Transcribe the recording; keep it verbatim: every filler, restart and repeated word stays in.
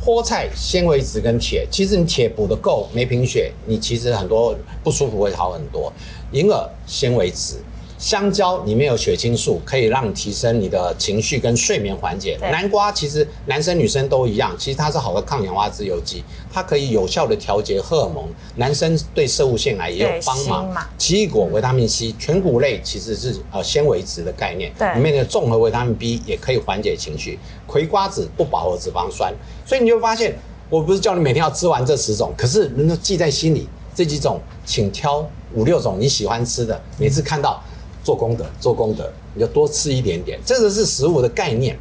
菠菜纤维质跟铁，其实你铁补的够，没贫血，你其实很多不舒服会好很多。银耳纤维质。香蕉里面有血清素，可以让你提升你的情绪跟睡眠缓解。南瓜其实男生女生都一样，其实它是好的抗氧化自由基，它可以有效的调节荷尔蒙。男生对射物腺癌也有帮忙。奇异果维他命 C， 全谷类其实是呃纤维质的概念，里面的综合维他命 B 也可以缓解情绪。葵瓜子不饱和脂肪酸，所以你就会发现，我不是叫你每天要吃完这十种，可是能够记在心里，这几种请挑五六种你喜欢吃的，每次看到。做功德，做功德，你就多吃一点点，这个是食物的概念。